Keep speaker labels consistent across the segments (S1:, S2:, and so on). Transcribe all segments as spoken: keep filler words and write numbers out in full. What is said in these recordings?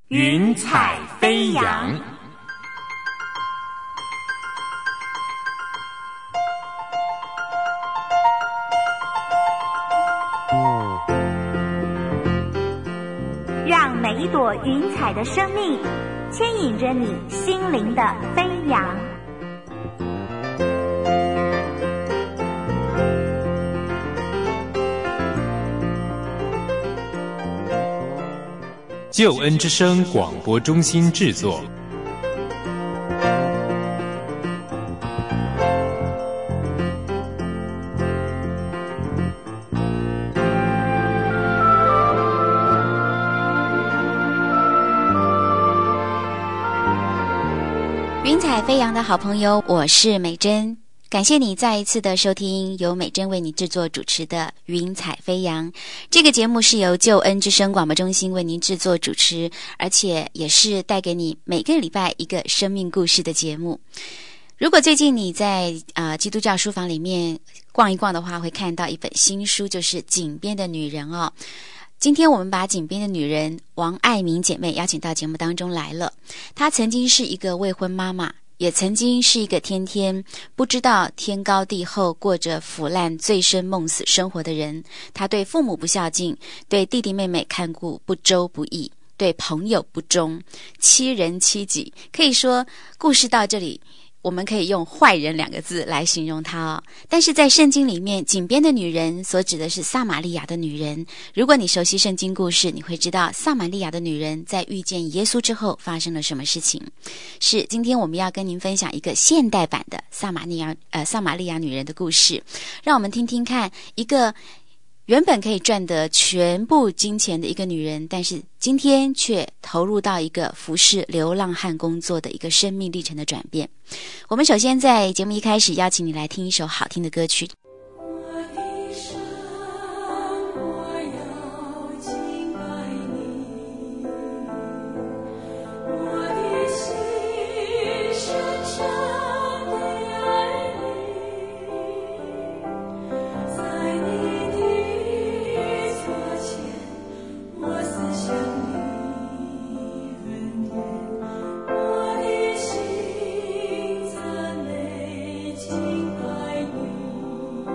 S1: 云彩飞扬。
S2: 让每一朵云彩的生命牵引着你心灵的飞扬。
S1: 救恩之声广播中心制作。
S3: 云彩飞扬的好朋友，我是美珍。感谢你再一次的收听由美珍为你制作主持的云彩飞扬。这个节目是由救恩之声广播中心为您制作主持，而且也是带给你每个礼拜一个生命故事的节目。如果最近你在呃基督教书房里面逛一逛的话，会看到一本新书，就是井边的女人哦。今天我们把井边的女人王爱民姐妹邀请到节目当中来了。她曾经是一个未婚妈妈，也曾经是一个天天不知道天高地厚，过着腐烂醉生梦死生活的人。她对父母不孝敬，对弟弟妹妹看顾不周不义，对朋友不忠，欺人欺己。可以说故事到这里我们可以用坏人两个字来形容她哦。但是在圣经里面，井边的女人所指的是撒玛利亚的女人。如果你熟悉圣经故事，你会知道撒玛利亚的女人在遇见耶稣之后发生了什么事情。是今天我们要跟您分享一个现代版的撒玛利亚呃撒玛利亚女人的故事，让我们听听看一个原本可以赚得全部金钱的一个女人，但是今天却投入到一个服侍流浪汉工作的一个生命历程的转变。我们首先在节目一开始邀请你来听一首好听的歌曲。
S4: 敬拜你。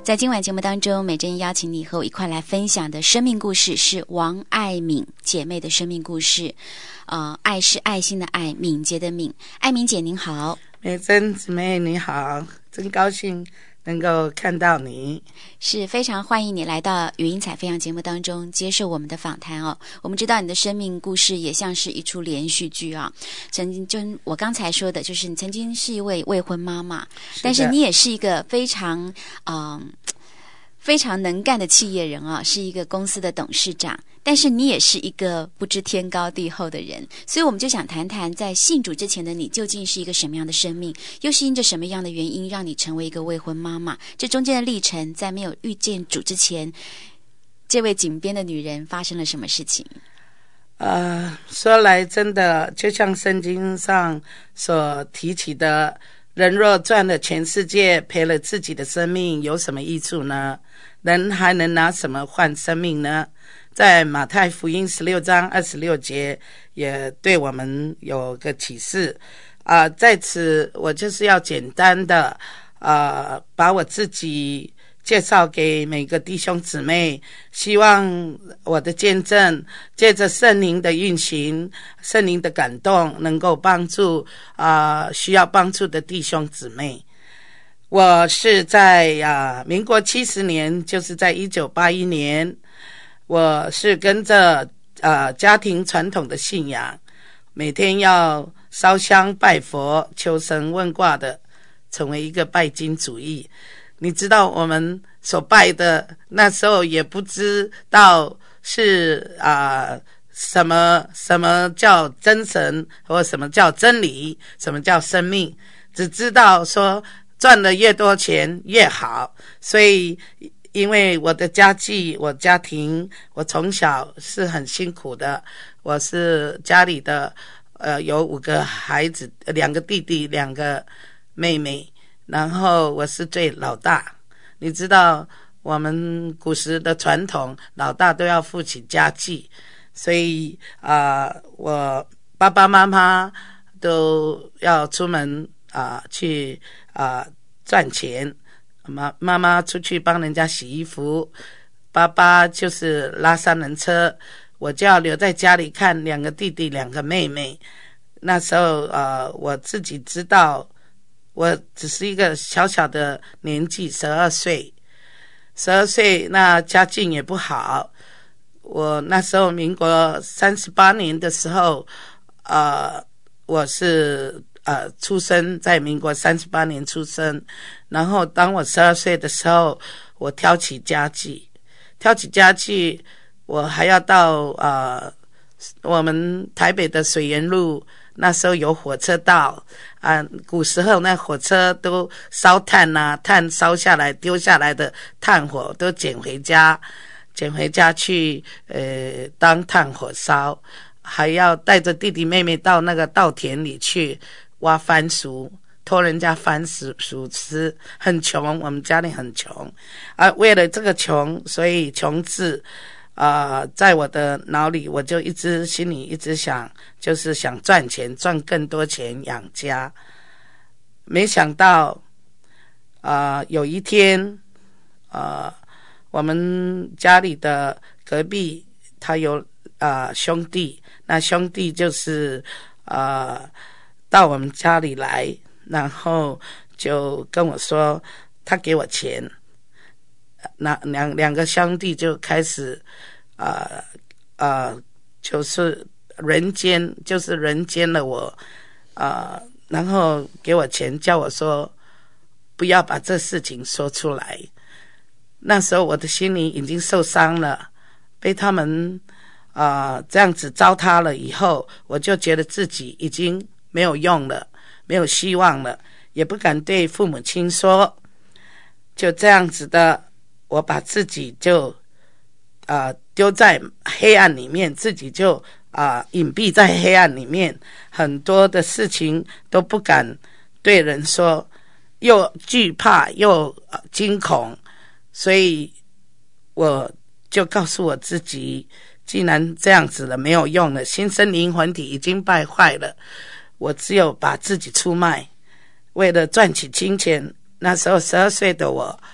S3: 在今晚节目当中，美珍邀请你和我一块来分享的生命故事是王爱敏姐妹的生命故事。呃，爱是爱心的爱，敏捷的敏。爱敏姐您好。
S4: 美珍姊妹你好，真高兴能够看到你，
S3: 是非常欢迎你来到语音彩飞扬节目当中接受我们的访谈哦。我们知道你的生命故事也像是一出连续剧啊。曾经就我刚才说的，就是你曾经是一位未婚妈妈，但是你也是一个非常嗯、呃、非常能干的企业人啊，是一个公司的董事长。但是你也是一个不知天高地厚的人，所以我们就想谈谈在信主之前的你究竟是一个什么样的生命，又是因着什么样的原因让你成为一个未婚妈妈，这中间的历程，在没有遇见主之前，这位井边的女人发生了什么事情？
S4: 呃，说来真的就像圣经上所提起的，人若赚了全世界，赔了自己的生命，有什么益处呢？人还能拿什么换生命呢？在马太福音十六章二十六节也对我们有个启示啊、呃，在此我就是要简单的呃把我自己介绍给每个弟兄姊妹，希望我的见证借着圣灵的运行，圣灵的感动，能够帮助啊、呃、需要帮助的弟兄姊妹。我是在啊、呃、民国七十年，就是在一九八一年。我是跟着呃家庭传统的信仰，每天要烧香拜佛求神问卦的，成为一个拜金主义。你知道我们所拜的那时候也不知道是啊、呃、什么什么叫真神，或什么叫真理，什么叫生命，只知道说赚的越多钱越好。所以因为我的家计，我家庭，我从小是很辛苦的。我是家里的呃有五个孩子，两个弟弟，两个妹妹，然后我是最老大。你知道我们古时的传统，老大都要负起家计，所以啊、呃，我爸爸妈妈都要出门啊、呃、去啊、呃、赚钱。妈妈妈出去帮人家洗衣服，爸爸就是拉三轮车，我就要留在家里看两个弟弟两个妹妹。那时候呃，我自己知道我只是一个小小的年纪，十二岁十二岁，那家境也不好。我那时候民国三十八年的时候呃，我是呃，出生在民国三十八年出生，然后当我十二岁的时候，我挑起家计，挑起家计，我还要到呃我们台北的水源路，那时候有火车道啊、呃，古时候那火车都烧炭啊，炭烧下来丢下来的炭火都捡回家，捡回家去呃当炭火烧，还要带着弟弟妹妹到那个稻田里去挖番薯，偷人家番薯吃，很穷，我们家里很穷啊。为了这个穷，所以穷字啊、呃，在我的脑里，我就一直心里一直想，就是想赚钱，赚更多钱养家。没想到啊、呃，有一天啊、呃，我们家里的隔壁他有啊、呃、兄弟，那兄弟就是啊。呃到我们家里来，然后就跟我说他给我钱，那两两个兄弟就开始呃呃就是人间就是人间了我呃然后给我钱，叫我说不要把这事情说出来。那时候我的心里已经受伤了，被他们啊、呃、这样子糟蹋了以后，我就觉得自己已经没有用了，没有希望了，也不敢对父母亲说。就这样子的，我把自己就啊、呃、丢在黑暗里面，自己就啊、呃、隐蔽在黑暗里面，很多的事情都不敢对人说，又惧怕又、呃、惊恐，所以我就告诉我自己，既然这样子了，没有用了，心身灵魂体已经败坏了，我只有把自己出卖，为了赚取金钱。那时候十二岁的我，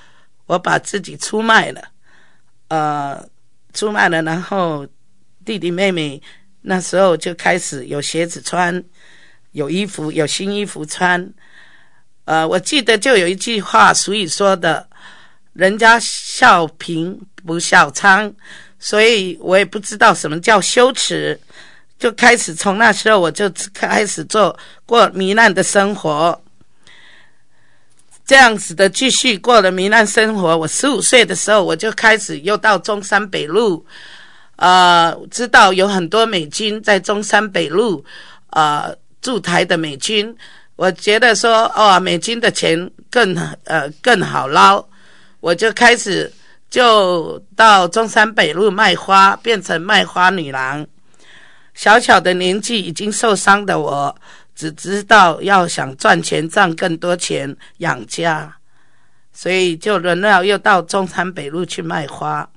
S4: 我把自己出卖了，呃，出卖了，然后弟弟妹妹那时候就开始有鞋子穿，有衣服，有新衣服穿。呃，我记得就有一句话俗语说的，人家笑贫不笑娼，所以我也不知道什么叫羞耻，就开始从那时候我就开始做过糜烂的生活，这样子的继续过了糜烂生活。我十五岁的时候我就开始又到中山北路，呃，知道有很多美军在中山北路呃驻台的美军，我觉得说哦，美军的钱更呃更好捞，我就开始就到中山北路卖花，变成卖花女郎。小小的年纪已经受伤的我，只知道要想赚钱赚更多钱养家，所以就轮到又到中山北路去卖花，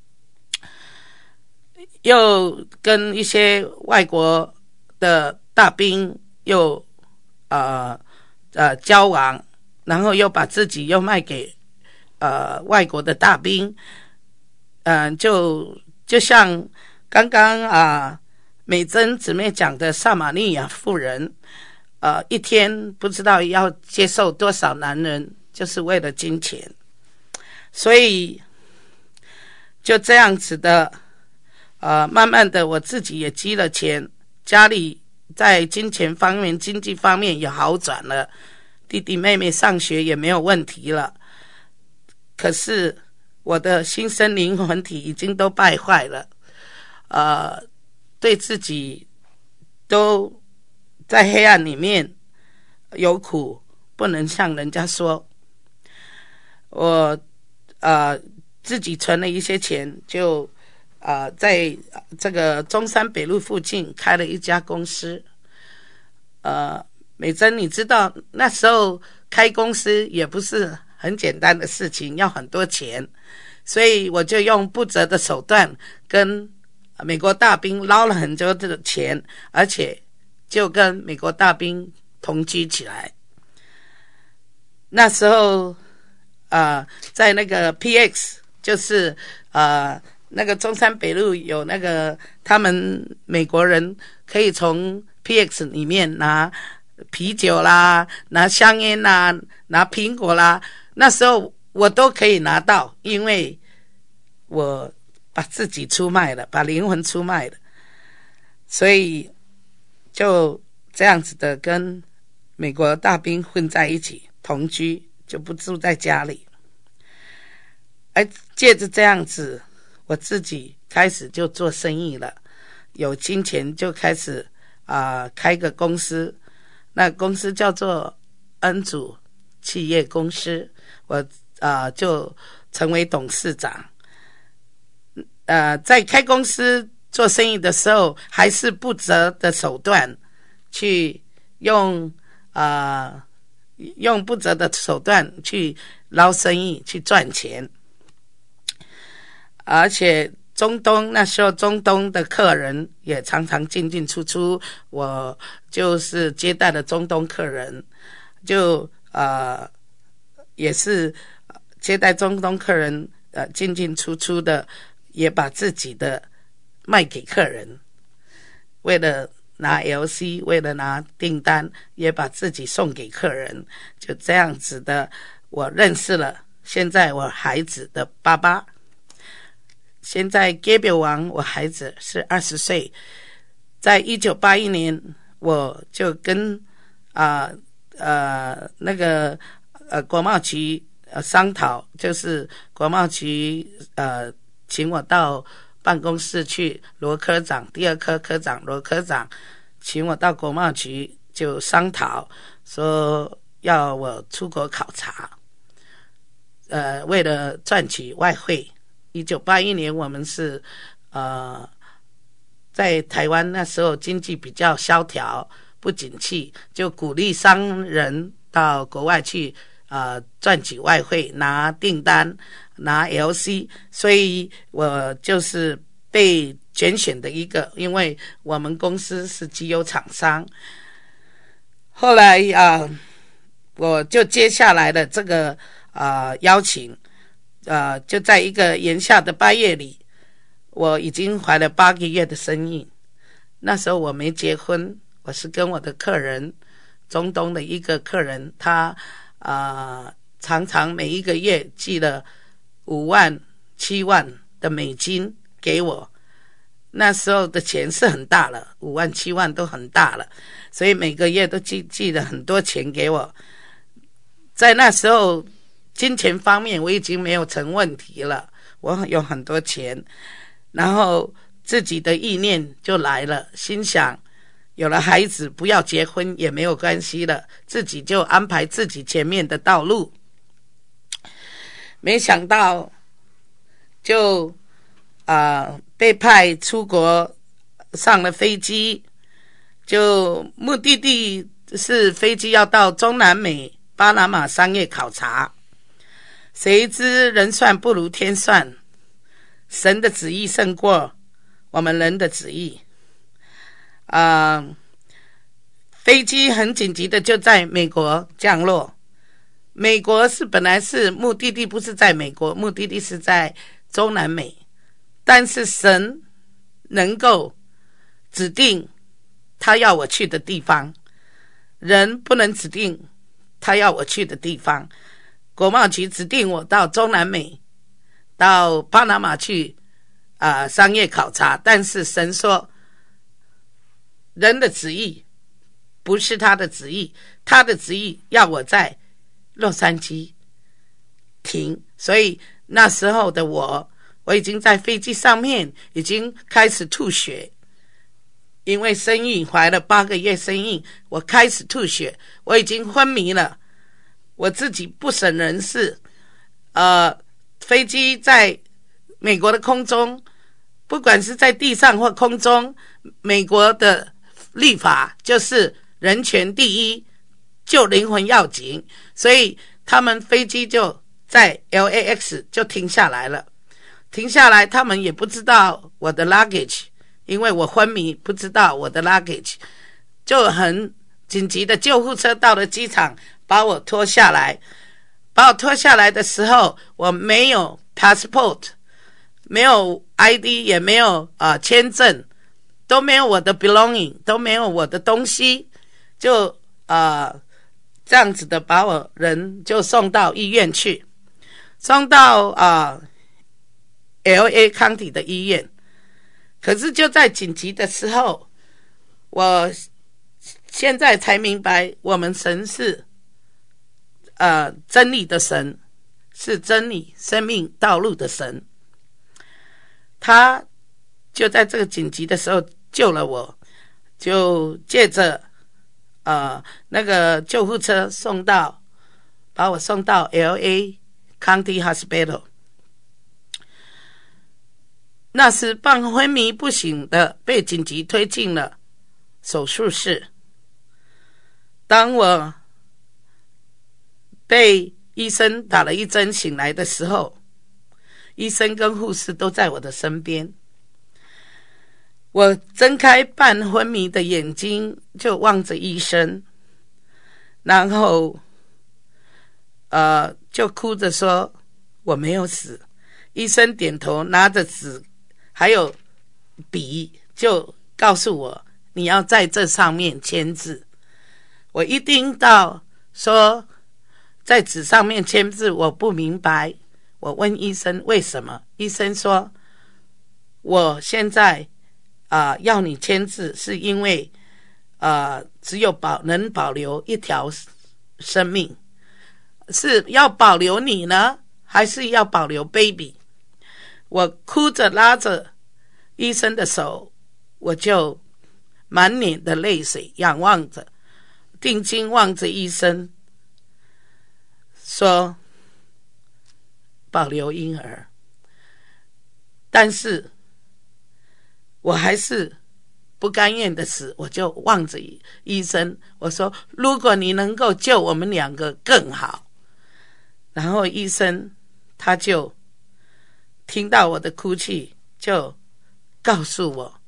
S4: 又跟一些外国的大兵又呃呃交往，然后又把自己又卖给呃外国的大兵，嗯、呃，就就像刚刚啊、呃、美珍姊妹讲的撒玛利亚妇人，呃，一天不知道要接受多少男人，就是为了金钱，所以就这样子的，呃，慢慢的我自己也积了钱，家里在金钱方面、经济方面也好转了，弟弟妹妹上学也没有问题了。可是我的心身灵魂体已经都败坏了，呃，对自己都在黑暗里面有苦，不能向人家说。我呃自己存了一些钱，就呃在这个中山北路附近开了一家公司。呃，美珍，你知道那时候开公司也不是很简单的事情，要很多钱，所以我就用不择的手段跟美国大兵捞了很多的钱，而且就跟美国大兵同居起来。那时候呃在那个 P X， 就是呃那个中山北路有那个他们美国人可以从 P X 里面拿啤酒啦，拿香烟啦，拿苹果啦，那时候我都可以拿到，因为我把自己出卖了，把灵魂出卖了，所以就这样子的跟美国大兵混在一起同居，就不住在家里。而借着这样子，我自己开始就做生意了，有金钱就开始啊、呃、开个公司，那公司叫做恩主企业公司，我啊、呃、就成为董事长。呃，在开公司做生意的时候，还是不择的手段去用啊、呃、用不择的手段去捞生意，去赚钱。而且中东那时候中东的客人也常常进进出出，我就是接待了中东客人，就呃也是接待中东客人呃进进出出的，也把自己的卖给客人，为了拿 L C， 为了拿订单，也把自己送给客人，就这样子的，我认识了现在我孩子的爸爸。现在 Gabriel 王我孩子是二十岁，在一九八一年我就跟啊 呃, 呃那个呃国贸局呃商讨，就是国贸局呃请我到办公室去，罗科长第二科科长罗科长请我到国贸局就商讨，说要我出国考察，呃为了赚取外汇。一九八一年我们是呃在台湾那时候经济比较萧条不景气，就鼓励商人到国外去呃赚取外汇，拿订单，拿 L C， 所以我就是被拣选的一个，因为我们公司是机油厂商。后来啊、呃、我就接下来的这个呃邀请， 呃，就在一个炎夏的八月里，我已经怀了八个月的身孕。那时候我没结婚，我是跟我的客人，中东的一个客人，他啊、呃、常常每一个月寄了五万、七万的美金给我。那时候的钱是很大了，五万、七万都很大了，所以每个月都寄寄了很多钱给我。在那时候，金钱方面我已经没有成问题了，我有很多钱，然后自己的意念就来了，心想有了孩子不要结婚也没有关系了，自己就安排自己前面的道路。没想到就啊、呃、被派出国，上了飞机，就目的地是飞机要到中南美巴拿马商业考察。谁知人算不如天算，神的旨意胜过我们人的旨意。啊、呃，飞机很紧急的就在美国降落。美国是本来是目的地，不是在美国，目的地是在中南美。但是神能够指定他要我去的地方，人不能指定他要我去的地方。国贸局指定我到中南美，到巴拿马去啊、呃、商业考察，但是神说人的旨意不是他的旨意，他的旨意要我在洛杉矶停。所以那时候的我我已经在飞机上面已经开始吐血，因为身孕怀了八个月身孕，我开始吐血，我已经昏迷了，我自己不省人事。呃，飞机在美国的空中，不管是在地上或空中，美国的立法就是人权第一，救灵魂要紧，所以他们飞机就在 L A X 就停下来了。停下来，他们也不知道我的 luggage， 因为我昏迷，不知道我的 luggage， 就很紧急的救护车到了机场，把我拖下来。把我拖下来的时候，我没有 passport， 没有 I D， 也没有啊、呃、签证，都没有我的 belonging， 都没有我的东西，就啊、呃、这样子的把我人就送到医院去，送到啊、呃、L A County 的医院。可是就在紧急的时候，我现在才明白，我们神是呃真理的神，是真理生命道路的神。他就在这个紧急的时候救了我，就借着呃那个救护车送到把我送到 L A County Hospital。那时半昏迷不醒的被紧急推进了手术室。当我被医生打了一针醒来的时候，医生跟护士都在我的身边。我睁开半昏迷的眼睛，就望着医生，然后呃，就哭着说我没有死。医生点头，拿着纸还有笔，就告诉我你要在这上面签字。我一听到说在纸上面签字，我不明白。我问医生为什么，医生说我现在啊、呃、要你签字，是因为呃只有保能保留一条生命，是要保留你呢，还是要保留 baby？ 我哭着拉着医生的手，我就满脸的泪水，仰望着定睛望着医生，说保留婴儿。但是我还是不甘愿的死，我就望着医生，我说如果你能够救我们两个更好。然后医生他就听到我的哭泣，就告诉我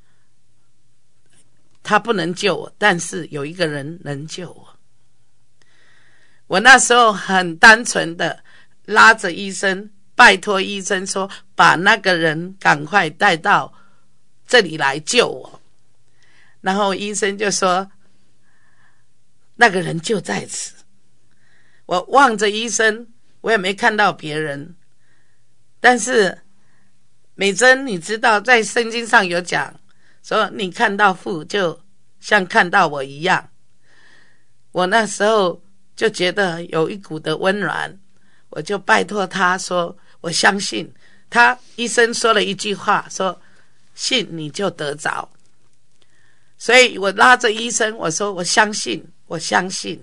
S4: 他不能救我，但是有一个人能救我。我那时候很单纯的拉着医生拜托医生说把那个人赶快带到这里来救我。然后医生就说那个人就在此。我望着医生，我也没看到别人。但是美珍，你知道在圣经上有讲说你看到父就像看到我一样。我那时候就觉得有一股的温暖，我就拜托他说我相信他。医生说了一句话说信你就得着。所以我拉着医生我说我相信，我相信。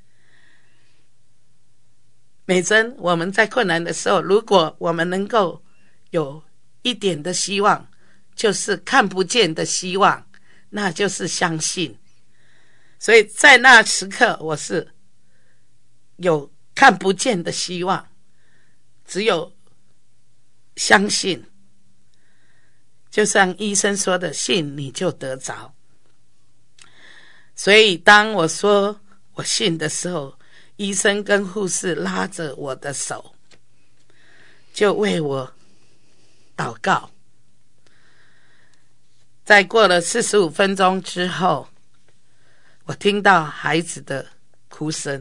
S4: 美珍，我们在困难的时候，如果我们能够有一点的希望，就是看不见的希望，那就是相信。所以在那时刻我是有看不见的希望，只有相信。就像医生说的，信你就得着。所以当我说我信的时候，医生跟护士拉着我的手，就为我祷告。在过了四十五分钟之后，我听到孩子的哭声，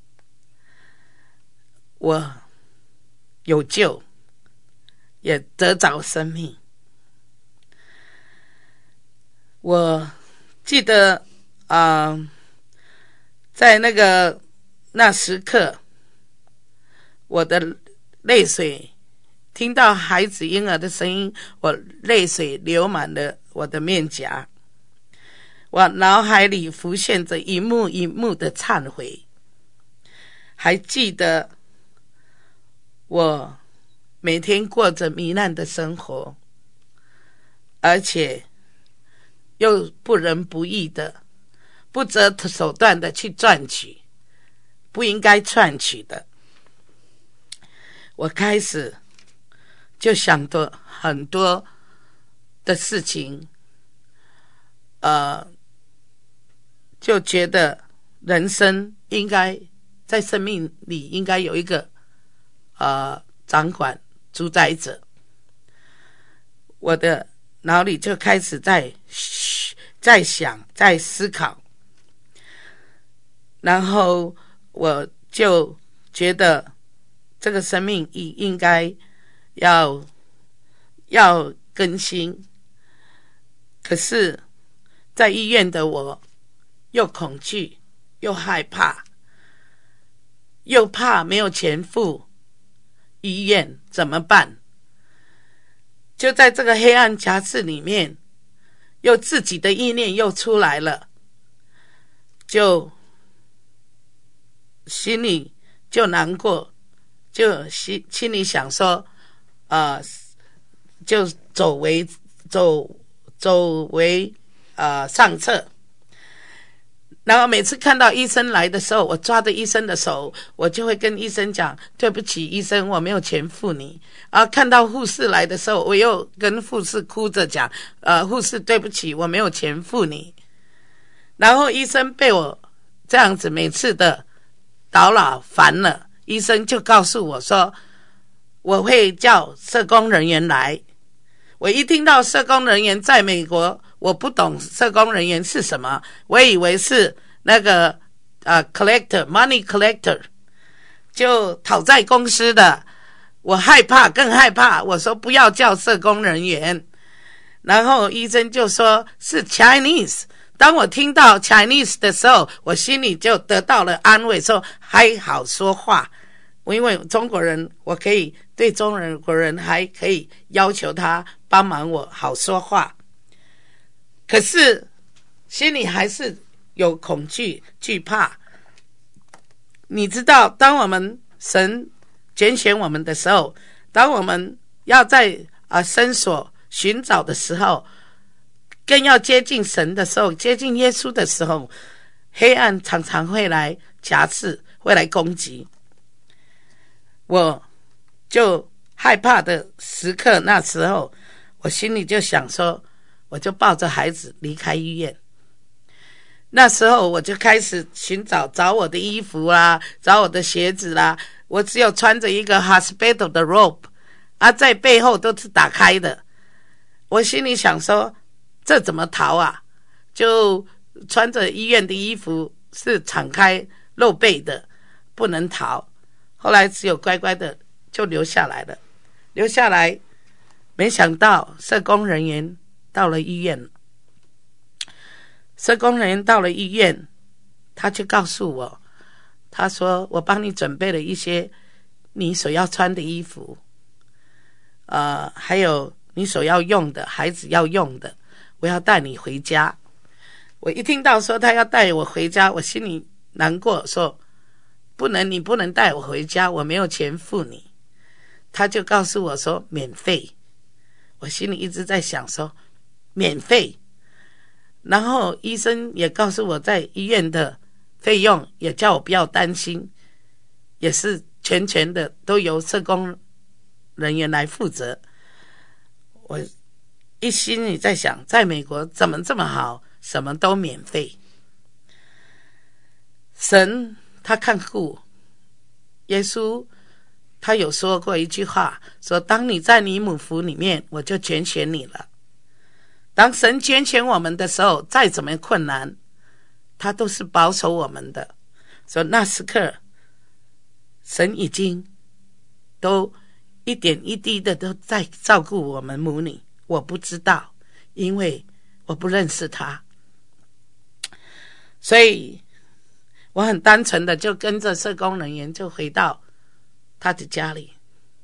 S4: 我有救，也得着生命。我记得啊、呃，在那个那时刻，我的泪水，听到孩子婴儿的声音，我泪水流满了我的面颊。我脑海里浮现着一幕一幕的忏悔。还记得我每天过着糜烂的生活，而且又不仁不义的，不择手段的去赚取不应该赚取的。我开始就想着很多的事情，呃，就觉得人生应该在生命里应该有一个呃掌管主宰者。我的脑里就开始在在想，在思考，然后我就觉得这个生命应该要要更新。可是在医院的我又恐惧又害怕，又怕没有钱付医院怎么办。就在这个黑暗夹刺里面，又自己的意念又出来了，就心里就难过，就心心里想说呃就走为走走为呃上策。然后每次看到医生来的时候，我抓着医生的手，我就会跟医生讲对不起医生，我没有钱付你。然后看到护士来的时候，我又跟护士哭着讲呃，护士对不起，我没有钱付你。然后医生被我这样子每次的叨扰烦了，医生就告诉我说我会叫社工人员来。我一听到社工人员，在美国我不懂社工人员是什么，我以为是那个呃 collector money collector， 就讨债公司的。我害怕更害怕，我说不要叫社工人员。然后医生就说是 Chinese。 当我听到 Chinese 的时候，我心里就得到了安慰，说还好说话。因为中国人，我可以对中国人还可以要求他帮忙我好说话。可是心里还是有恐惧惧怕。你知道当我们神拣选我们的时候，当我们要在啊深索寻找的时候，更要接近神的时候，接近耶稣的时候，黑暗常常会来夹刺，会来攻击。我就害怕的时刻，那时候我心里就想说，我就抱着孩子离开医院。那时候我就开始寻找，找我的衣服啦，找我的鞋子啦。我只有穿着一个 hospital 的 robe， 啊，在背后都是打开的。我心里想说，这怎么逃啊？就穿着医院的衣服，是敞开露背的，不能逃。后来只有乖乖的就留下来了。留下来，没想到社工人员到了医院，社工人员到了医院，他就告诉我，他说我帮你准备了一些你所要穿的衣服，呃，还有你所要用的，孩子要用的，我要带你回家。我一听到说他要带我回家，我心里难过，说不能，你不能带我回家，我没有钱付你。他就告诉我说免费，我心里一直在想说免费，然后医生也告诉我在医院的费用也叫我不要担心，也是全权的都由社工人员来负责。我一心里在想，在美国怎么这么好，什么都免费。神他看顾，耶稣他有说过一句话，说当你在你母腹里面，我就拣选你了。当神拣选我们的时候，再怎么困难，他都是保守我们的。说那时刻神已经都一点一滴的都在照顾我们母女，我不知道，因为我不认识他，所以我很单纯的就跟着社工人员就回到他的家里。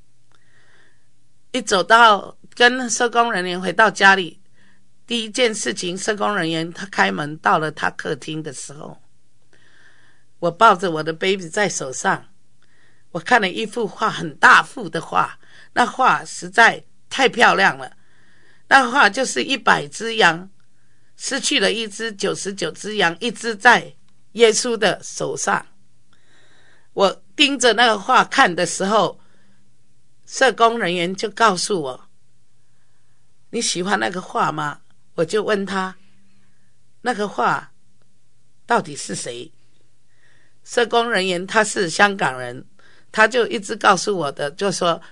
S4: 一走到跟社工人员回到家里，第一件事情，社工人员他开门到了他客厅的时候，我抱着我的 baby 在手上，我看了一幅画，很大幅的画，那画实在太漂亮了。那画就是一百只羊，失去了一只，九十九只羊，一只在耶稣的手上。我盯着那个画看的时候，社工人员就告诉我，你喜欢那个画吗？我就问他，那个画到底是谁？社工人员他是香港人，他就一直告诉我的，就说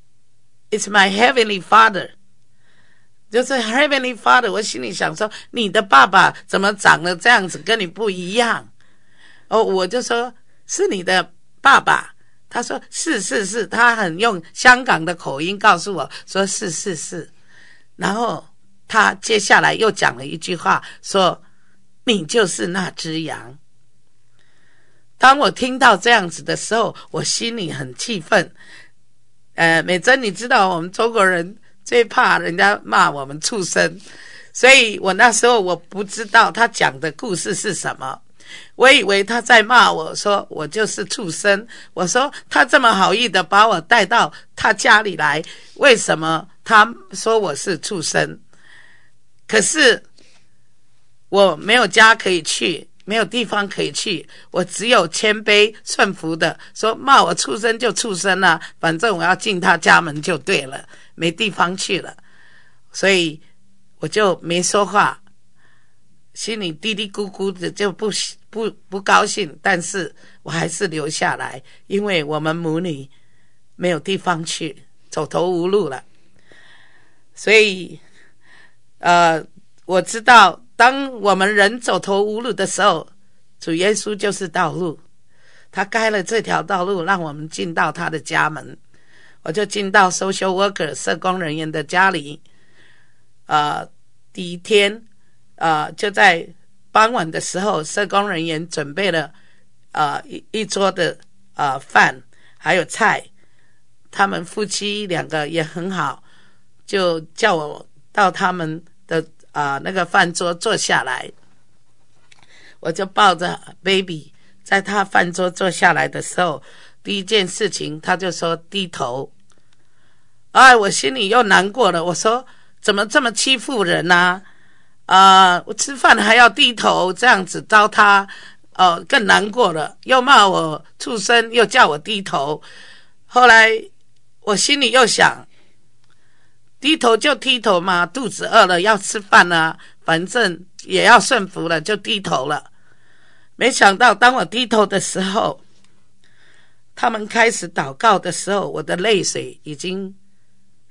S4: It's my heavenly father， 就是 heavenly father。 我心里想说，你的爸爸怎么长得这样子，跟你不一样？哦，我就说是你的爸爸。他说是是是，他很用香港的口音告诉我说是是是。然后他接下来又讲了一句话，说你就是那只羊。当我听到这样子的时候，我心里很气愤。呃，美珍，你知道我们中国人最怕人家骂我们畜生，所以我那时候我不知道他讲的故事是什么，我以为他在骂我，说我就是畜生。我说他这么好意的把我带到他家里来，为什么他说我是畜生？可是我没有家可以去，没有地方可以去，我只有谦卑顺服的说，骂我畜生就畜生了，反正我要进他家门就对了，没地方去了。所以我就没说话，心里嘀嘀咕咕的，就不不不高兴，但是我还是留下来，因为我们母女没有地方去，走投无路了。所以呃，我知道当我们人走投无路的时候，主耶稣就是道路，他开了这条道路让我们进到他的家门。我就进到 social worker 社工人员的家里，呃，第一天呃，就在傍晚的时候，社工人员准备了呃一一桌的呃饭还有菜，他们夫妻两个也很好，就叫我到他们的呃那个饭桌坐下来。我就抱着 baby 在他饭桌坐下来的时候，第一件事情他就说低头。哎，我心里又难过了，我说怎么这么欺负人啊？呃，我吃饭还要低头，这样子糟蹋，呃，更难过了，又骂我畜生，又叫我低头。后来我心里又想，低头就低头嘛，肚子饿了要吃饭啊，反正也要顺服了，就低头了。没想到当我低头的时候，他们开始祷告的时候，我的泪水已经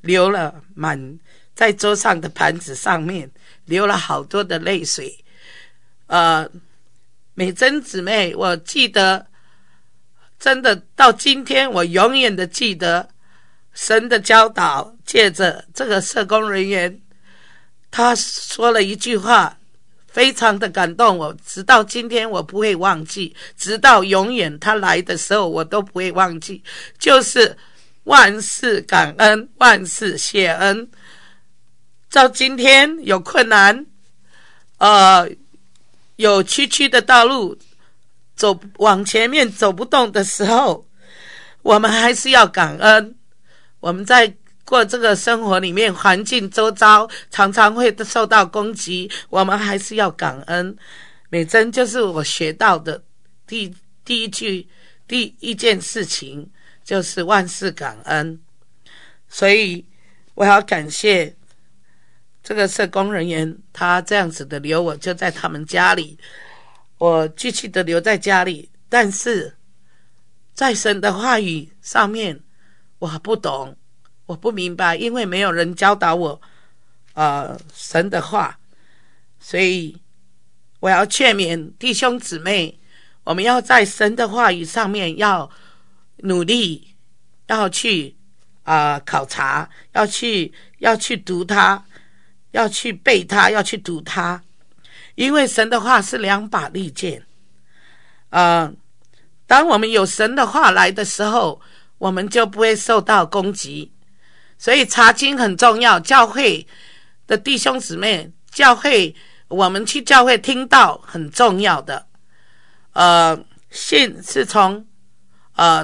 S4: 流了满在桌上的盘子上面流了好多的泪水。呃，美珍姊妹，我记得，真的到今天我永远的记得神的教导，借着这个社工人员，他说了一句话，非常的感动我，直到今天我不会忘记，直到永远他来的时候我都不会忘记，就是万事感恩，万事谢恩。到今天有困难，呃，有崎岖的道路，走往前面走不动的时候，我们还是要感恩。我们在过这个生活里面，环境周遭常常会受到攻击，我们还是要感恩。美珍就是我学到的第第一句第一件事情，就是万事感恩。所以我要感谢这个社工人员，他这样子的留我就在他们家里，我继续的留在家里，但是在神的话语上面我不懂，我不明白，因为没有人教导我呃神的话，所以我要劝勉弟兄姊妹，我们要在神的话语上面要努力，要去啊、呃、考察，要去要去读它，要去背它，要去读它，因为神的话是两把利剑。呃，当我们有神的话来的时候，我们就不会受到攻击。所以查经很重要，教会的弟兄姊妹，教会我们去教会听到很重要的。呃，信是从呃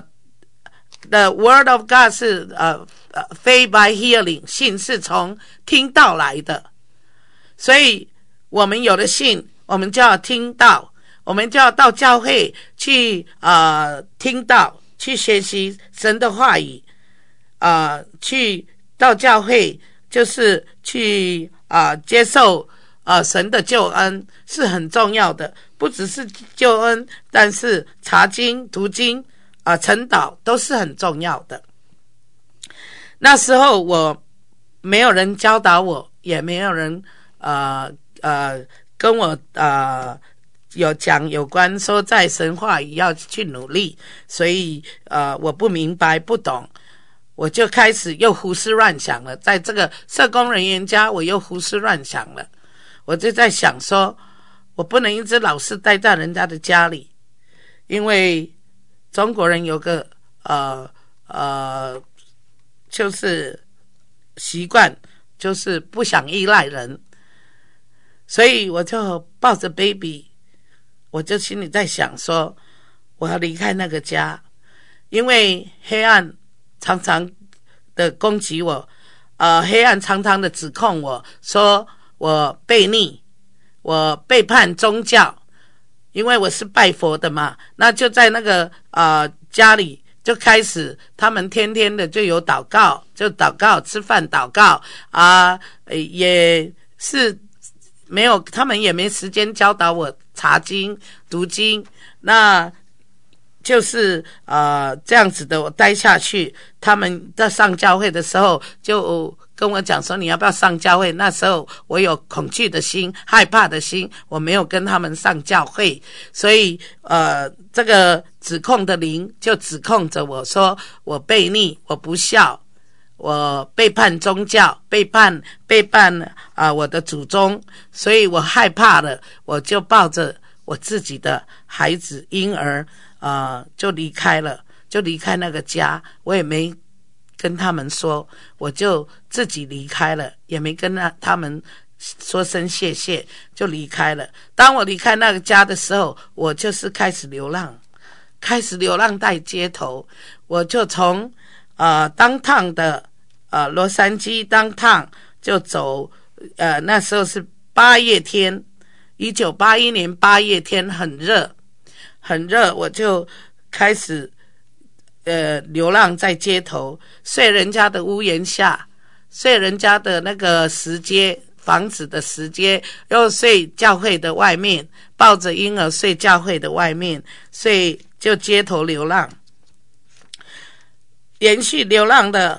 S4: The Word of God 是呃 Faith by Hearing， 信是从听到来的，所以我们有了信，我们就要听到，我们就要到教会去呃听到，去学习神的话语，呃，去到教会就是去啊、呃、接受呃神的救恩是很重要的，不只是救恩，但是查经、读经啊、呃、晨祷都是很重要的。那时候我没有人教导我，也没有人呃呃跟我呃有讲有关说在神话语要去努力，所以呃我不明白不懂，我就开始又胡思乱想了，在这个社工人员家我又胡思乱想了，我就在想说我不能一直老是待在人家的家里，因为中国人有个呃呃就是习惯，就是不想依赖人，所以我就抱着 baby， 我就心里在想说我要离开那个家，因为黑暗常常的攻击我，呃，黑暗常常的指控我，说我悖逆，我背叛宗教，因为我是拜佛的嘛，那就在那个呃家里就开始，他们天天的就有祷告，就祷告，吃饭祷告啊、呃，也是没有，他们也没时间教导我查经、读经，那就是呃这样子的，我待下去。他们在上教会的时候，就跟我讲说你要不要上教会？那时候我有恐惧的心、害怕的心，我没有跟他们上教会，所以呃这个指控的灵就指控着我说我悖逆，我不孝，我背叛宗教，背叛背叛啊、呃、我的祖宗，所以我害怕了，我就抱着我自己的孩子婴儿啊、呃、就离开了，就离开那个家，我也没跟他们说，我就自己离开了，也没跟他们说声谢谢，就离开了。当我离开那个家的时候，我就是开始流浪，开始流浪在街头，我就从呃当趟的呃洛杉矶当趟就走，呃那时候是八月天，一九八一年八月天，很热很热，我就开始呃流浪在街头，睡人家的屋檐下，睡人家的那个石阶，房子的石阶，又睡教会的外面，抱着婴儿睡教会的外面，睡就街头流浪，连续流浪的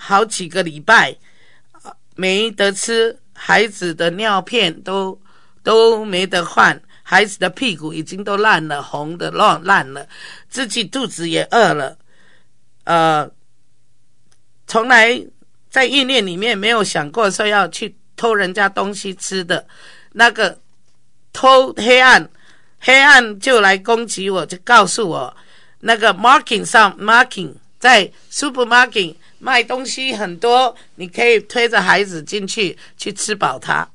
S4: 好几个礼拜没得吃，孩子的尿片都都没得换，孩子的屁股已经都烂了，红的烂烂了，自己肚子也饿了，呃，从来在意念里面没有想过说要去偷人家东西吃的，那个偷黑暗，黑暗就来攻击我，就告诉我那个 marking 上 marking 在 supermarket 卖东西很多，你可以推着孩子进去去吃饱它。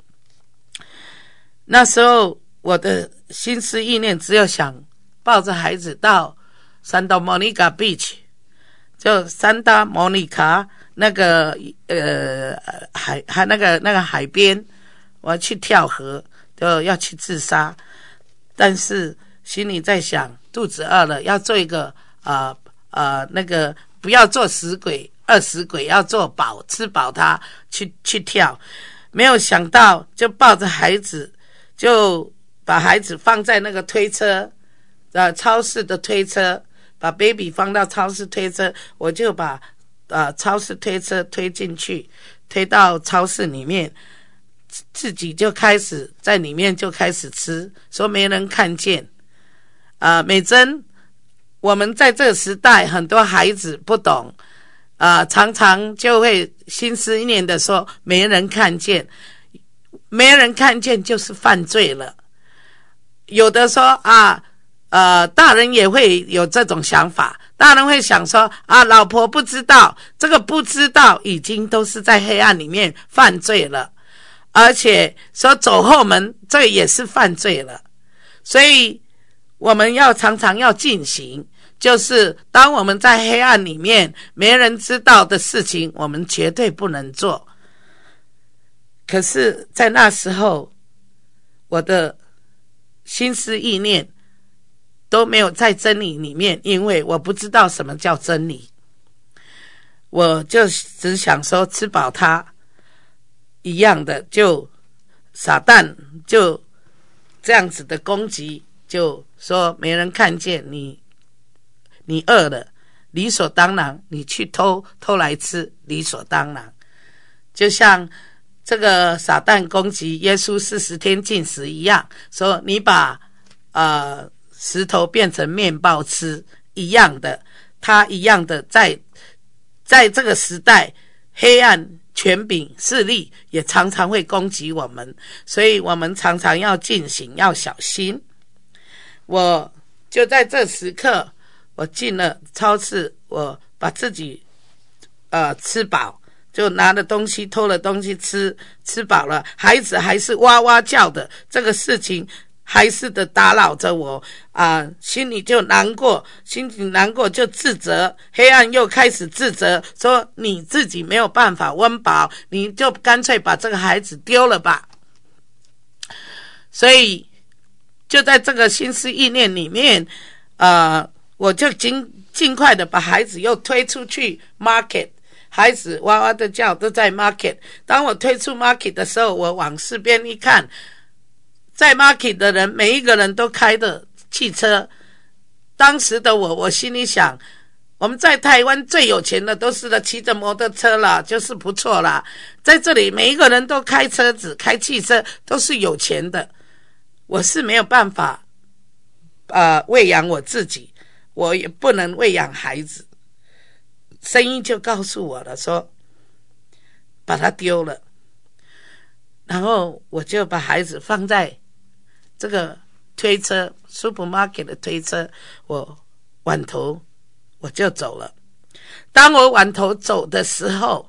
S4: 那时候我的心思意念只有想抱着孩子到 Santa Monica Beach， 就三大莫妮卡那个呃海海那个那个海边，我要去跳河，就要去自杀。但是心里在想，肚子饿了，要做一个呃呃那个不要做死鬼饿死鬼，要做饱吃饱它去去跳。没有想到就抱着孩子，就把孩子放在那个推车呃超市的推车，把 baby 放到超市推车，我就把呃超市推车推进去，推到超市里面，自己就开始在里面就开始吃，说没人看见。呃美珍，我们在这个时代很多孩子不懂，呃常常就会心思意念的说没人看见，没人看见就是犯罪了。有的说啊呃大人也会有这种想法，大人会想说啊老婆不知道，这个不知道已经都是在黑暗里面犯罪了，而且说走后门这也是犯罪了。所以我们要常常要进行，就是当我们在黑暗里面没人知道的事情，我们绝对不能做。可是在那时候我的心思意念都没有在真理里面，因为我不知道什么叫真理，我就只想说吃饱它。一样的，就撒旦就这样子的攻击，就说没人看见你，你饿了，理所当然你去偷偷来吃，理所当然。就像这个撒旦攻击耶稣四十天禁食一样，说你把呃石头变成面包吃一样的，他一样的在在这个时代，黑暗权柄势力也常常会攻击我们，所以我们常常要进行，要小心。我就在这时刻，我进了超市，我把自己呃吃饱，就拿了东西偷了东西吃，吃饱了，孩子还是哇哇叫的，这个事情还是的打扰着我啊、呃，心里就难过，心里难过就自责，黑暗又开始自责，说你自己没有办法温饱，你就干脆把这个孩子丢了吧。所以就在这个心思意念里面，呃，我就尽尽快的把孩子又推出去 market， 孩子哇哇的叫都在 market。当我推出 market 的时候，我往四边一看，在 market 的人每一个人都开的汽车。当时的我我心里想，我们在台湾最有钱的都是的骑着摩托车啦，就是不错啦。在这里每一个人都开车子开汽车，都是有钱的。我是没有办法呃喂养我自己，我也不能喂养孩子。声音就告诉我了，说把他丢了。然后我就把孩子放在这个推车 supermarket 的推车，我挽头我就走了。当我挽头走的时候，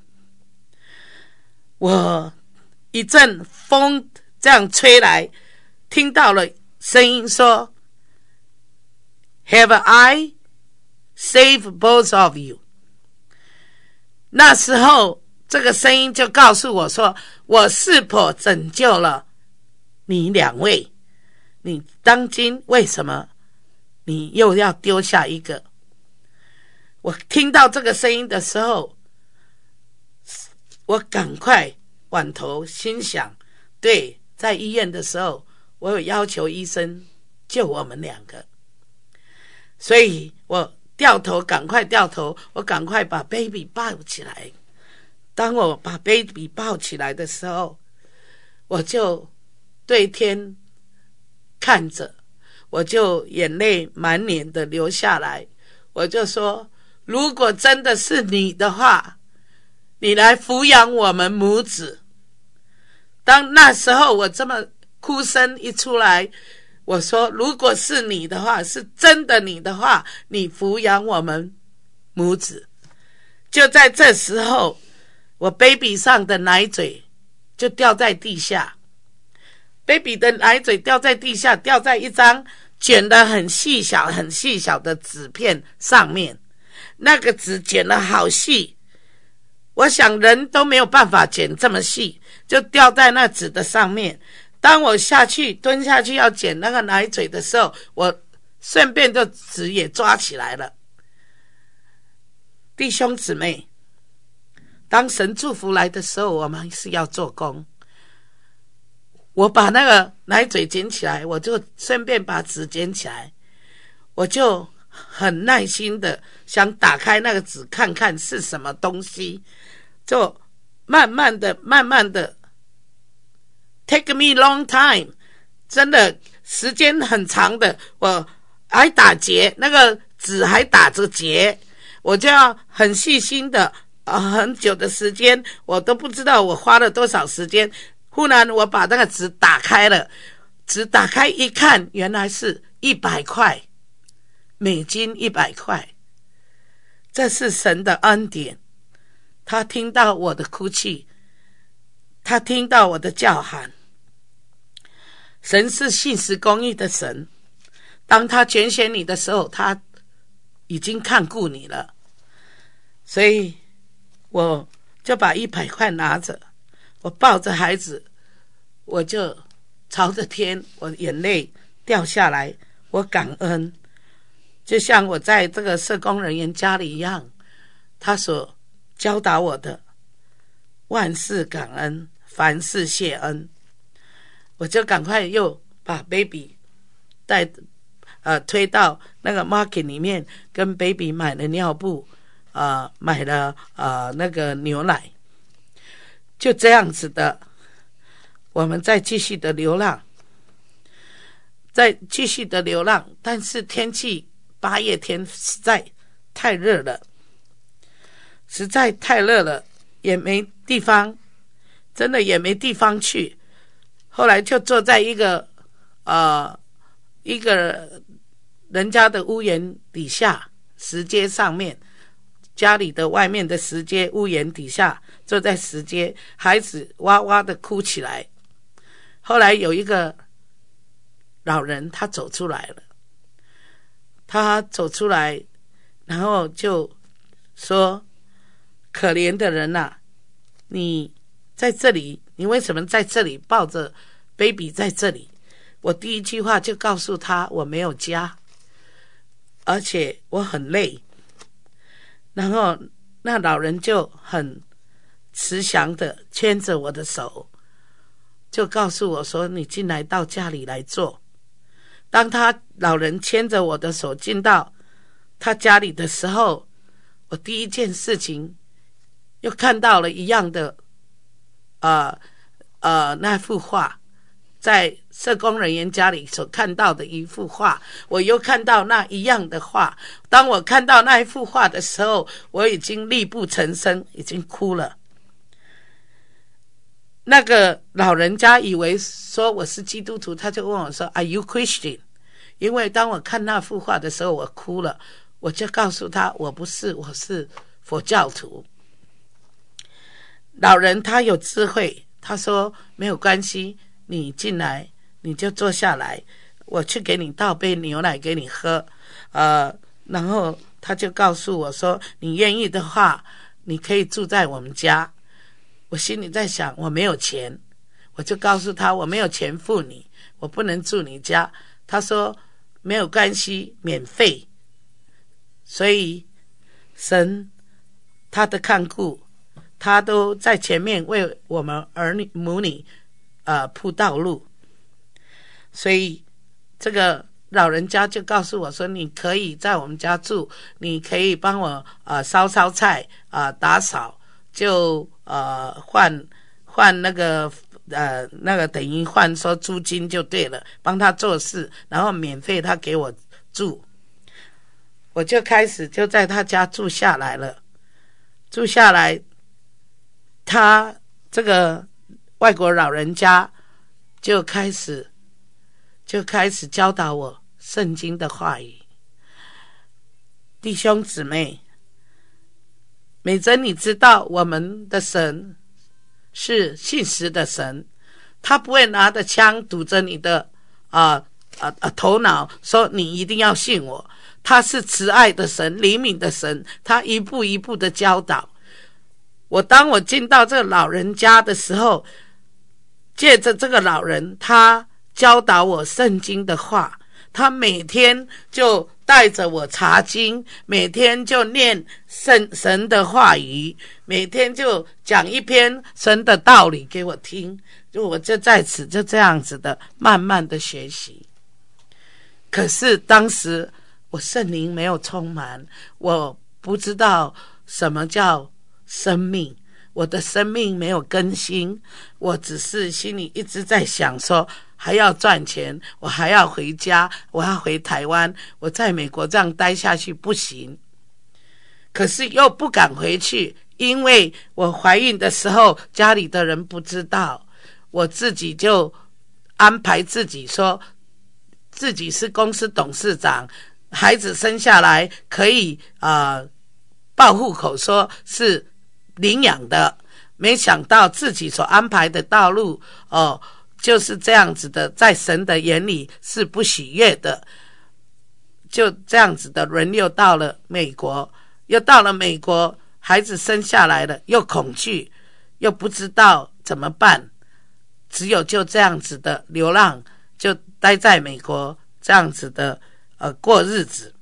S4: 我一阵风这样吹来，听到了声音说 Have I saved both of you？ 那时候这个声音就告诉我说，我是否拯救了你两位？你当今为什么你又要丢下一个？我听到这个声音的时候，我赶快挽头，心想，对，在医院的时候我有要求医生救我们两个，所以我掉头，赶快掉头，我赶快把 baby 抱起来。当我把 baby 抱起来的时候，我就对天看着，我就眼泪满脸的流下来。我就说，如果真的是你的话，你来抚养我们母子。当那时候我这么哭声一出来，我说，如果是你的话，是真的你的话，你抚养我们母子。就在这时候，我 baby 上的奶嘴就掉在地下， baby 的奶嘴掉在地下，掉在一张卷得很细小很细小的纸片上面。那个纸卷得好细，我想人都没有办法卷这么细，就掉在那纸的上面。当我下去蹲下去要捡那个奶嘴的时候，我顺便就纸也抓起来了。弟兄姊妹，当神祝福来的时候，我们是要做工。我把那个奶嘴捡起来，我就顺便把纸捡起来，我就很耐心的想打开那个纸看看是什么东西，就慢慢的慢慢的 take me long time， 真的时间很长的，我还打结，那个纸还打着结，我就要很细心的、呃、很久的时间，我都不知道我花了多少时间。忽然我把那个纸打开了，纸打开一看，原来是一百块美金，一百块。这是神的恩典，他听到我的哭泣，他听到我的叫喊。神是信实公义的神，当他拣选你的时候，他已经看顾你了。所以我就把一百块拿着，我抱着孩子，我就朝着天，我眼泪掉下来，我感恩。就像我在这个社工人员家里一样，他所教导我的，万事感恩，凡事谢恩。我就赶快又把 baby 带呃推到那个 market 里面，跟 baby 买了尿布，呃买了呃那个牛奶。就这样子的，我们再继续的流浪，再继续的流浪。但是天气八月天实在太热了，实在太热了，也没地方，真的也没地方去。后来就坐在一个呃一个人家的屋檐底下，石阶上面，家里的外面的石阶屋檐底下，坐在石阶，孩子哇哇的哭起来。后来有一个老人他走出来了，他走出来，然后就说，可怜的人啊，你在这里，你为什么在这里抱着 baby 在这里？我第一句话就告诉他，我没有家，而且我很累。然后那老人就很慈祥的牵着我的手，就告诉我说，你进来到家里来坐。当他老人牵着我的手进到他家里的时候，我第一件事情又看到了一样的呃呃那幅画，在社工人员家里所看到的一幅画，我又看到那一样的画。当我看到那一幅画的时候，我已经力不从心，已经哭了。那个老人家以为说我是基督徒，他就问我说 Are you Christian？ 因为当我看那幅画的时候我哭了，我就告诉他我不是，我是佛教徒。老人他有智慧，他说没有关系，你进来你就坐下来，我去给你倒杯牛奶给你喝。呃，然后他就告诉我说，你愿意的话你可以住在我们家。我心里在想，我没有钱，我就告诉他我没有钱付你，我不能住你家。他说没有关系，免费。所以神他的看顾，他都在前面为我们儿女母女呃铺道路。所以这个老人家就告诉我说，你可以在我们家住，你可以帮我呃烧烧菜啊、呃、打扫，就呃换换那个呃那个等于换说租金就对了，帮他做事，然后免费他给我住。我就开始就在他家住下来了。住下来，他这个外国老人家就开始就开始教导我圣经的话语。弟兄姊妹，美珍，你知道我们的神是信实的神，他不会拿着枪堵着你的啊啊啊头脑，说你一定要信我。他是慈爱的神，怜悯的神，他一步一步的教导我。当我进到这个老人家的时候，借着这个老人，他教导我圣经的话，他每天就带着我查经，每天就念圣神的话语，每天就讲一篇神的道理给我听，就我就在此就这样子的慢慢的学习。可是当时我圣灵没有充满，我不知道什么叫生命，我的生命没有更新，我只是心里一直在想说，还要赚钱，我还要回家，我要回台湾，我在美国这样待下去不行。可是又不敢回去，因为我怀孕的时候家里的人不知道，我自己就安排自己说自己是公司董事长，孩子生下来可以呃报户口说是领养的，没想到自己所安排的道路哦就是这样子的，在神的眼里是不喜悦的。就这样子的轮又到了美国，又到了美国，孩子生下来了，又恐惧，又不知道怎么办，只有就这样子的流浪，就待在美国这样子的呃，过日子。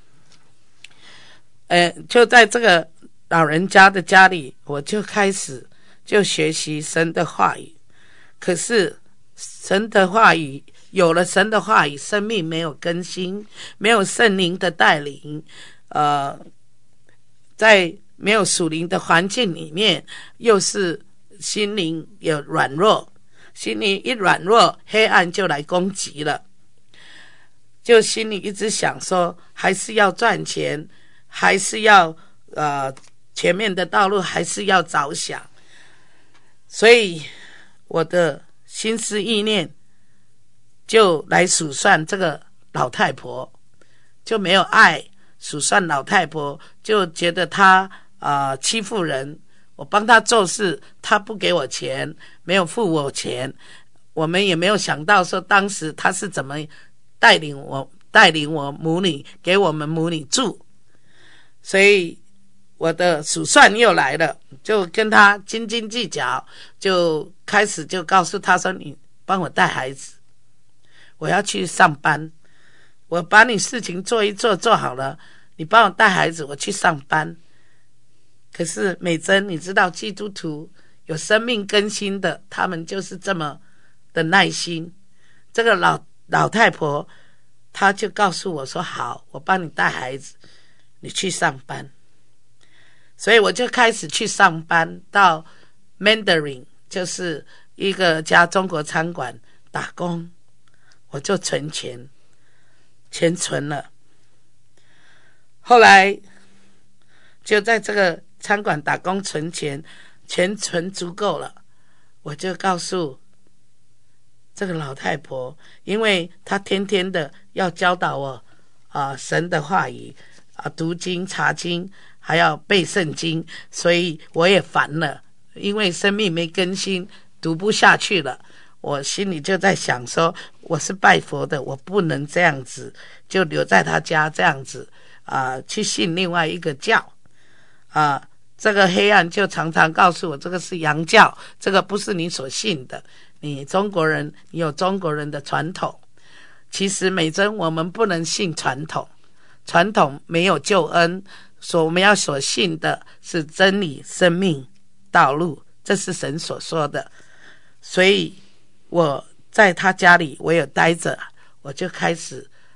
S4: 呃，就在这个老人家的家里，我就开始就学习神的话语。可是神的话语，有了神的话语，生命没有更新，没有圣灵的带领，呃，在没有属灵的环境里面，又是心灵有软弱，心灵一软弱，黑暗就来攻击了。就心里一直想说，还是要赚钱，还是要呃前面的道路还是要着想。所以我的心思意念就来数算这个老太婆，就没有爱，数算老太婆，就觉得她呃欺负人，我帮她做事，她不给我钱，没有付我钱。我们也没有想到说当时她是怎么带领我带领我母女，给我们母女住。所以我的数算又来了，就跟他斤斤计较，就开始就告诉他说，你帮我带孩子，我要去上班，我把你事情做一做做好了，你帮我带孩子，我去上班。可是美珍，你知道基督徒有生命更新的，他们就是这么的耐心。这个老老太婆她就告诉我说，好，我帮你带孩子，你去上班。所以我就开始去上班，到 Mandarin 就是一个家中国餐馆打工，我就存钱，钱存了。后来就在这个餐馆打工存钱，钱存足够了，我就告诉这个老太婆，因为她天天的要教导我啊、呃、神的话语啊、呃、读经查经，还要背圣经，所以我也烦了，因为生命没更新，读不下去了。我心里就在想说，我是拜佛的，我不能这样子就留在他家这样子啊、呃，去信另外一个教啊、呃。这个黑暗就常常告诉我，这个是洋教，这个不是你所信的。你中国人，你有中国人的传统。其实美珍，我们不能信传统，传统没有救恩，所我们要所信的是真理、生命、道路，这是神所说的。所以我在他家里我有待着，我就开始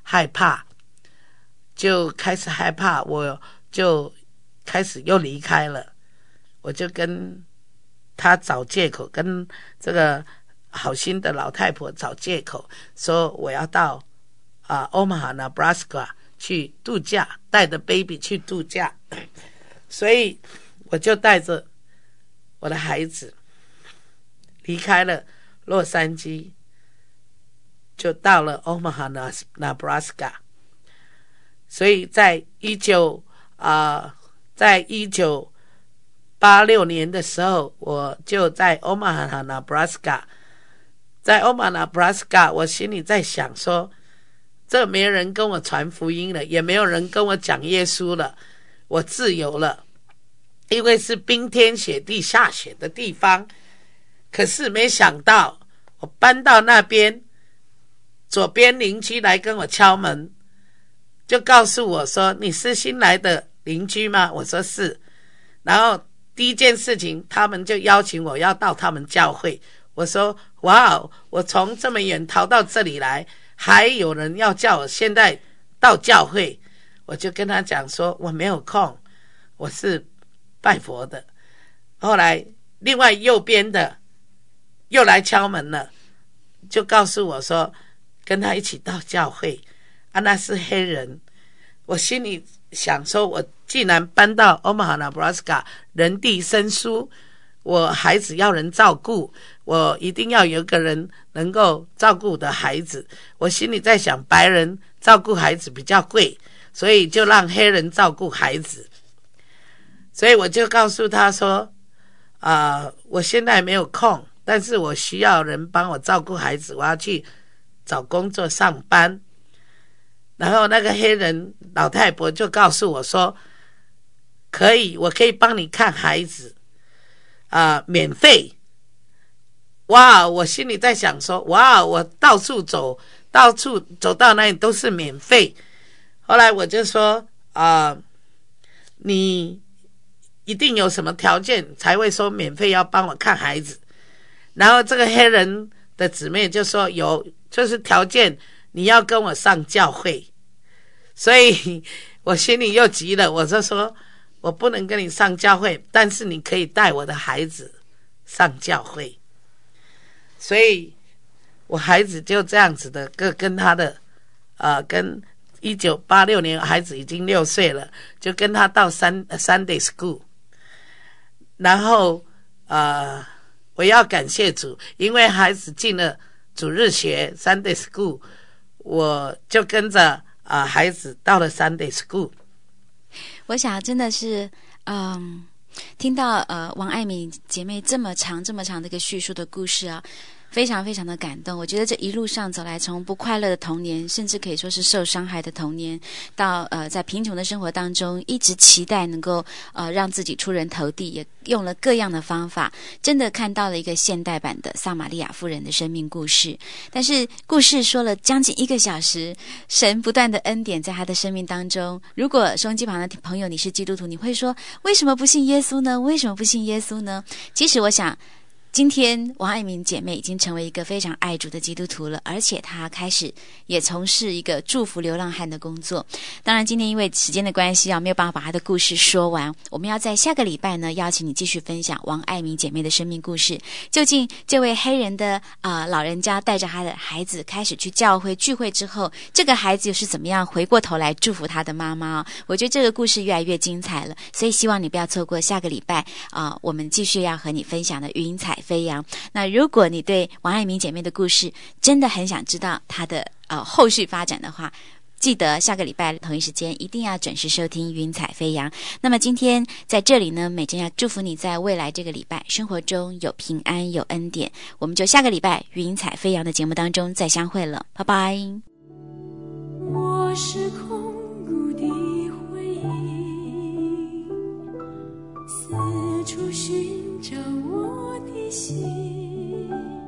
S4: 害怕，就开始害怕，我就开始又离开了。我就跟他找借口，跟这个好心的老太婆找借口，说我要到啊 Omaha Nebraska 去度假，带着 baby 去度假。所以我就带着我的孩子离开了洛杉矶，就到了 Omaha Nebraska。所以在一九啊，在一九八六年的时候，我就在 Omaha Nebraska， 在 Omaha Nebraska， 我心里在想说，这没人跟我传福音了，也没有人跟我讲耶稣了，我自由了，因为是冰天雪地下雪的地方。可是没想到我搬到那边，左边邻居来跟我敲门，就告诉我说，你是新来的邻居吗？我说是。然后第一件事情，他们就邀请我要到他们教会。我说哇，我从这么远逃到这里来，还有人要叫我现在到教会。我就跟他讲说我没有空，我是拜佛的。后来另外右边的又来敲门了，就告诉我说跟他一起到教会啊，那是黑人。我心里想说，我既然搬到 Omaha Nebraska， 人地生疏，我孩子要人照顾，我一定要有一个人能够照顾我的孩子。我心里在想，白人照顾孩子比较贵，所以就让黑人照顾孩子。所以我就告诉他说啊、呃，我现在没有空，但是我需要人帮我照顾孩子，我要去找工作上班。然后那个黑人老太婆就告诉我说，可以，我可以帮你看孩子啊、呃，免费。哇，我心里在想说，哇，我到处走，到处走到那里都是免费。后来我就说啊、呃，你一定有什么条件才会说免费要帮我看孩子。然后这个黑人的姊妹就说，有，就是条件你要跟我上教会。所以我心里又急了，我就说我不能跟你上教会，但是你可以带我的孩子上教会。所以我孩子就这样子的跟跟他的呃，跟一九八六年孩子已经六岁了，就跟他到 Sunday School。 然后呃，我要感谢主，因为孩子进了主日学 Sunday School， 我就跟着啊、呃，孩子到了 Sunday School。
S3: 我想真的是嗯，听到呃王爱敏姐妹这么长这么长的一个叙述的故事啊，非常非常的感动。我觉得这一路上走来，从不快乐的童年，甚至可以说是受伤害的童年，到呃在贫穷的生活当中，一直期待能够呃让自己出人头地，也用了各样的方法，真的看到了一个现代版的撒玛利亚妇人的生命故事。但是故事说了将近一个小时，神不断的恩典在他的生命当中。如果收音机旁的朋友你是基督徒，你会说为什么不信耶稣呢？为什么不信耶稣呢？其实我想今天王爱敏姐妹已经成为一个非常爱主的基督徒了，而且她开始也从事一个祝福流浪汉的工作。当然今天因为时间的关系啊，没有办法把她的故事说完，我们要在下个礼拜呢邀请你继续分享王爱敏姐妹的生命故事。究竟这位黑人的呃老人家带着他的孩子开始去教会聚会之后，这个孩子又是怎么样回过头来祝福他的妈妈、哦、我觉得这个故事越来越精彩了，所以希望你不要错过下个礼拜啊、呃，我们继续要和你分享的云彩飞扬。那如果你对王爱敏姐妹的故事真的很想知道她的呃后续发展的话，记得下个礼拜同一时间一定要准时收听云彩飞扬。那么今天在这里呢，美珍要祝福你在未来这个礼拜生活中有平安有恩典。我们就下个礼拜云彩飞扬的节目当中再相会了，拜拜。
S5: 我是空谷的回忆，四处寻找我的心，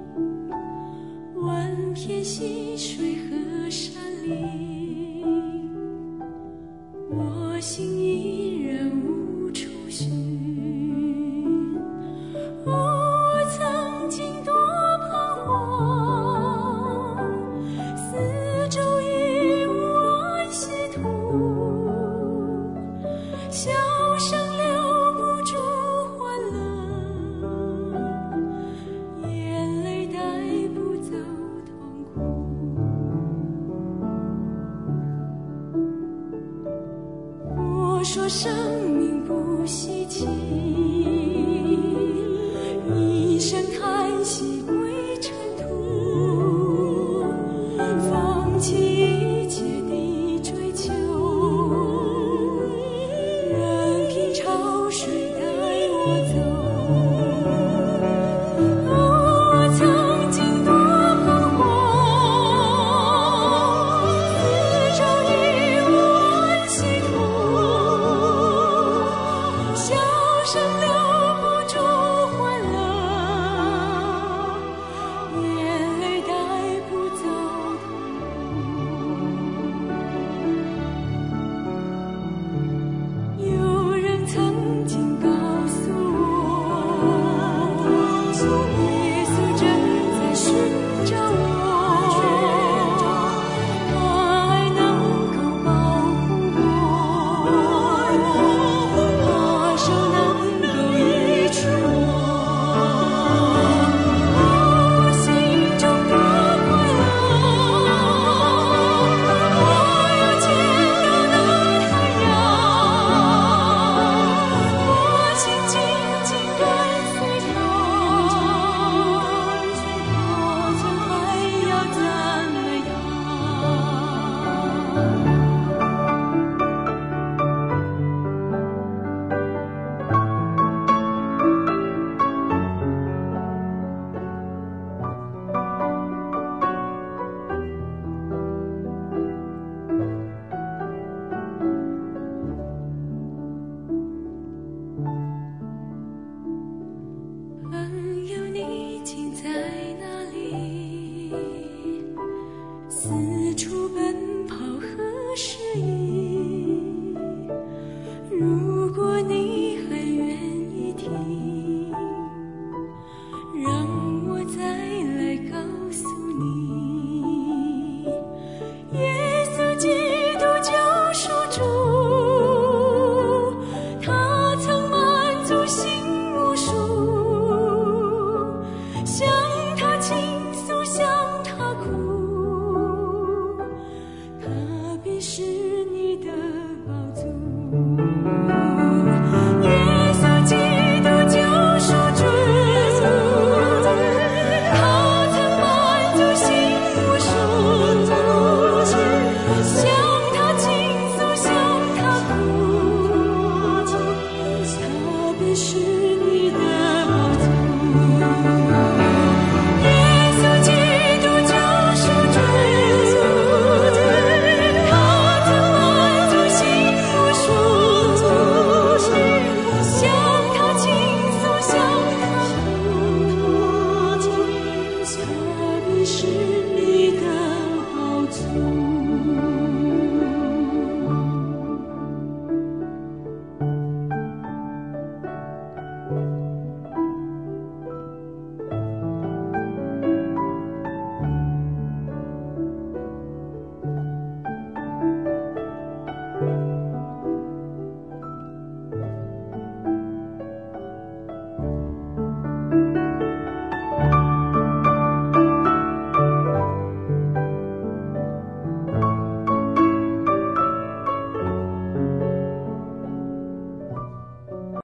S5: 万片溪水和山林，我心依然无处寻。哦，我曾经多彷徨，四周一无笑声留不住欢乐，眼泪带不走痛苦。我说生命不稀奇，一声叹息归尘土，放弃一切的追求，任凭潮水带我走。哦，我曾经多彷徨，四周一无安息土，笑声留不住欢乐，眼泪带不走痛苦。有人曾经告诉我，耶稣正在寻找我，他爱能够保护我，他手能够医治我。我心中多快乐，我又见到那太阳，我心紧紧跟随他，我将还要赞美他。朋友，你竟在哪里？四处奔跑何时已？如果你还愿意听，让我再来告诉你，耶稣基督救赎主，他曾满足心无数，向他倾诉，向他哭，他必是你的宝足。耶稣基督救赎主，他曾满足心无数，向他倾诉，向他哭，他必是你的宝足。耶稣基督救赎主，他曾满足心无数，向他倾诉，向他哭，他必是你的宝足。